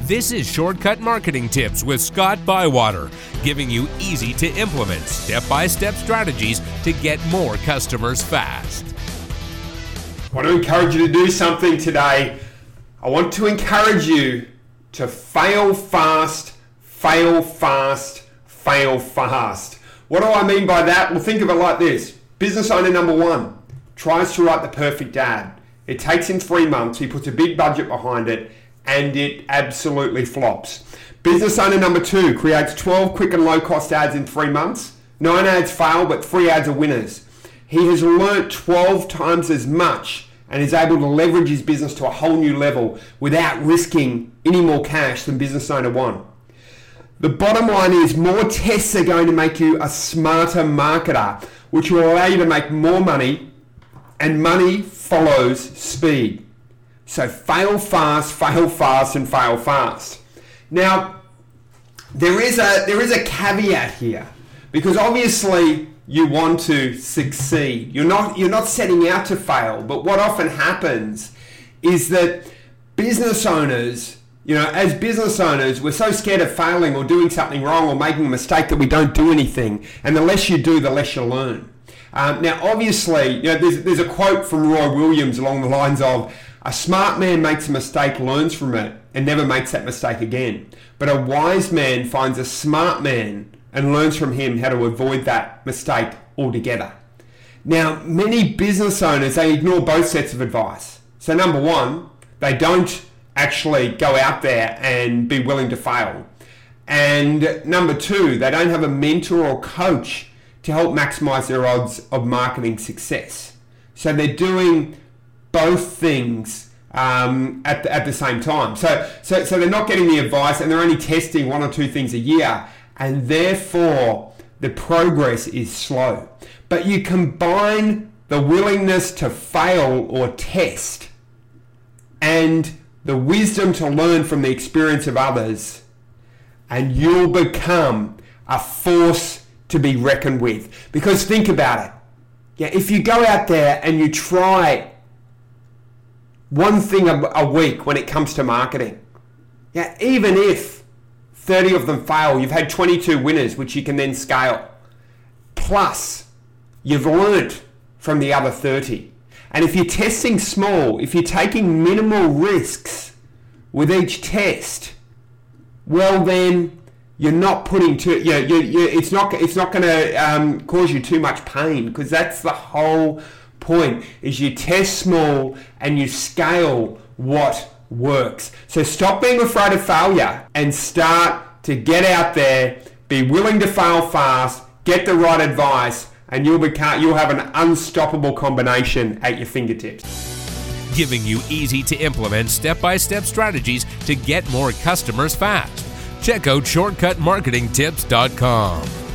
This is Shortcut Marketing Tips with Scott Bywater, giving you easy to implement step-by-step strategies to get more customers fast. I want to encourage you to do something today. I want to encourage you to fail fast, fail fast, fail fast. What do I mean by that? Well, think of it like this. Business owner number one tries to write the perfect ad. It takes him 3 months. He puts a big budget behind it, and it absolutely flops. Business owner number two creates 12 quick and low-cost ads in 3 months. 9 ads fail, but 3 ads are winners. He has learnt 12 times as much and is able to leverage his business to a whole new level without risking any more cash than business owner one. The bottom line is more tests are going to make you a smarter marketer, which will allow you to make more money, and money follows speed. So fail fast, and fail fast. Now, there is a caveat here, because obviously you want to succeed. You're not setting out to fail, but what often happens is that business owners, as business owners, we're so scared of failing or doing something wrong or making a mistake that we don't do anything. And the less you do, the less you learn. Now, obviously, there's a quote from Roy Williams along the lines of, "A smart man makes a mistake, learns from it, and never makes that mistake again. But a wise man finds a smart man and learns from him how to avoid that mistake altogether." Now, many business owners, they ignore both sets of advice. So number one, they don't actually go out there and be willing to fail. And number two, they don't have a mentor or coach to help maximize their odds of marketing success. So they're doing both things at the same time. So they're not getting the advice, and they're only testing 1 or 2 things a year, and therefore the progress is slow. But you combine the willingness to fail or test and the wisdom to learn from the experience of others, and you'll become a force to be reckoned with. Because think about it. Yeah, if you go out there and you try one thing a week when it comes to marketing, yeah, even if 30 of them fail, you've had 22 winners, which you can then scale. Plus, you've learnt from the other 30. And if you're testing small, if you're taking minimal risks with each test, well then you're not putting it's not going to cause you too much pain, because that's the whole point, is you test small and you scale what works. So stop being afraid of failure and start to get out there, be willing to fail fast, get the right advice, and you'll have an unstoppable combination at your fingertips. Giving you easy to implement step-by-step strategies to get more customers fast. Check out shortcutmarketingtips.com.